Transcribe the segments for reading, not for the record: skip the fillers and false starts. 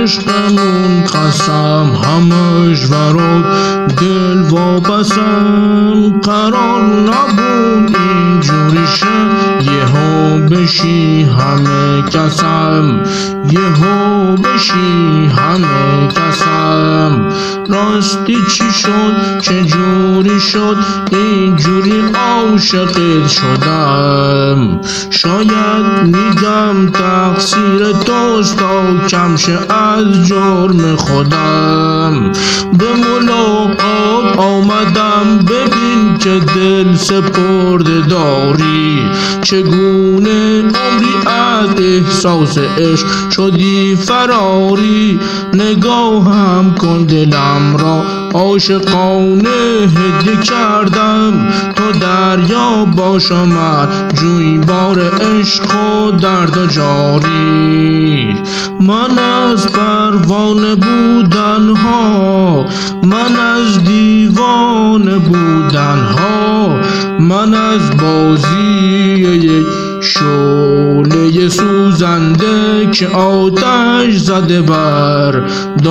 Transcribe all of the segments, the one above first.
عشقمون قسم همش ورات دل واپسم، قرار نبود اینجوری شه، یهو بشی همه کسم، یهو بشی همه کسم. راستی چی شد چجوری شد اینجوری عاشقت شدم؟ شاید میگم تقصیر توست تا کم شه از جرم خودم. به ملاقات آمدم ببین که دل سپرده داری، چگونه عمری از احساس عشق شدی فراری. نگاهم کن دلم را عاشقانه هدیه کردم، تو دریا باش و من جویبار عشق و درد و جاری. من از پروانه بودن ها، من از دیوانه بودن ها، من از بازی یک شعله سوزنده که آتش زده بر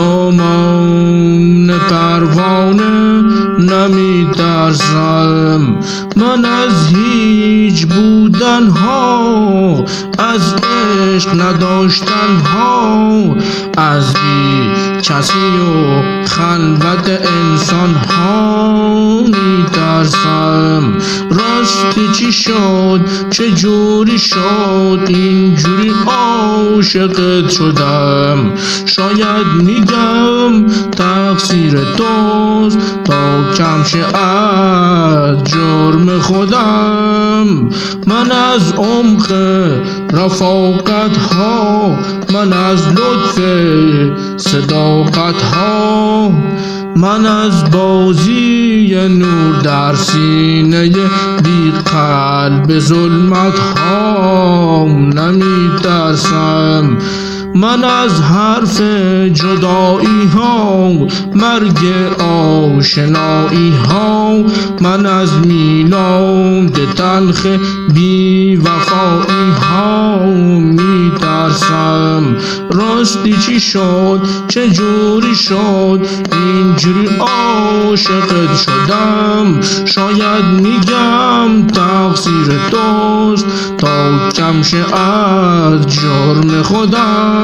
دامان پروانه نمی ترسم. من از هیچ بودن ها، از عشق نداشتن ها، از بی کسی و خلوت انسان ها می ترسم. راستی چی شد چجوری شد اینجوری عاشقت شدم؟ شاید میگم تقصیر توست تا کم شه از جرم خودم. من از عمق رفاقت ها، من از لطف صداقت ها، من از بازی نور در سینه بی قلب ظلمت ها نمی ترسم. من از حرف جدایی ها، مرگ آشنایی ها، من از میلاد تلخ بی وفایی ها می ترسم. راستی چی شد چجوری شد اینجوری عاشقت شدم؟ شاید میگم تقصیر توست تا کم شه از جرم خودم.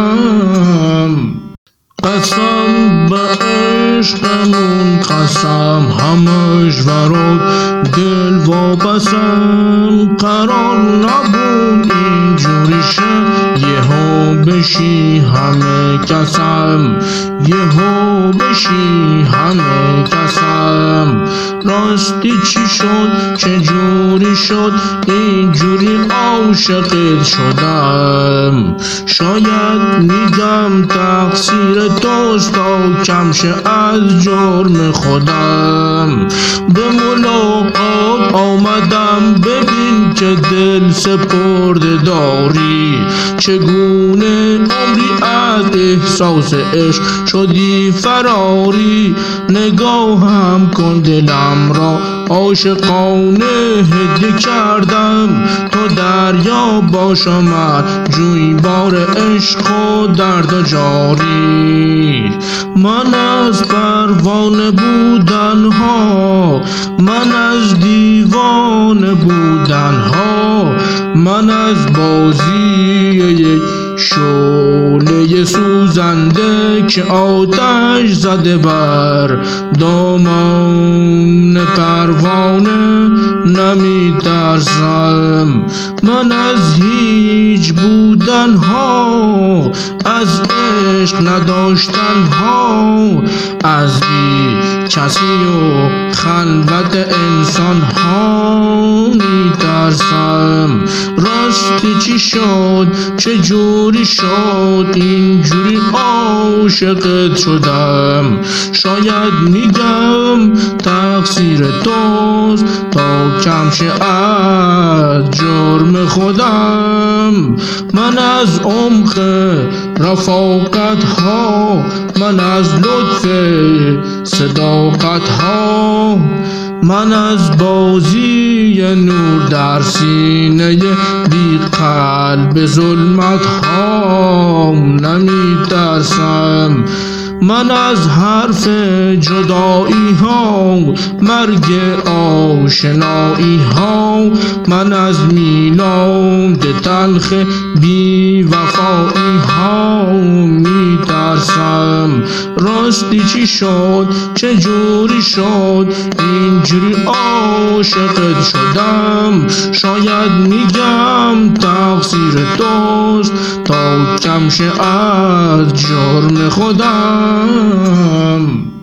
قسم به عشقمون قسم همش ورات دل واپسم، قرار نبود اینجوری شه، یهو بشی همه کسم، یهو بشی همه کسم. راستی چی شد چجوری شد اینجوری عاشقت شدم؟ شاید میگم تقصیر توست تا کم شه از جرم خودم. به ملاقات آمدم ببین که دل سپرده داری، چگونه عمری از احساس عشق شدی فراری. نگاهم کن دلم را عاشقانه هدیه کردم، تو دریا باش و من جویبار عشق و درد و جاری. من از پروانه بودن ها، من از دیوانه بودن ها، من از بازی یک شعله سوزنده که آتش زده بر دامان پروانه نمی ترسم. من از هیچ بودن ها، از عشق نداشتن ها، از بی کسی و خلوت انسان ها می ترسم. راستی چی شد چجوری شد اینجوری عاشقت شدم؟ شاید میگم تقصیر توست تا کم شه از جرم خودم. من از عمق رفاقت ها، من از لطف صداقت ها، من از بازی نور در سینه بی قلب ظلمت ها نمی ترسم. من از حرف جدایی ها، مرگ آشنایی ها، من از میلاد تلخ بی وفایی ها می ترسم. راستی چی شد؟ چه جوری شد؟ اینجوری عاشقت شدم. شاید میگم تقصیر توست تا کم شه از جرم خودم.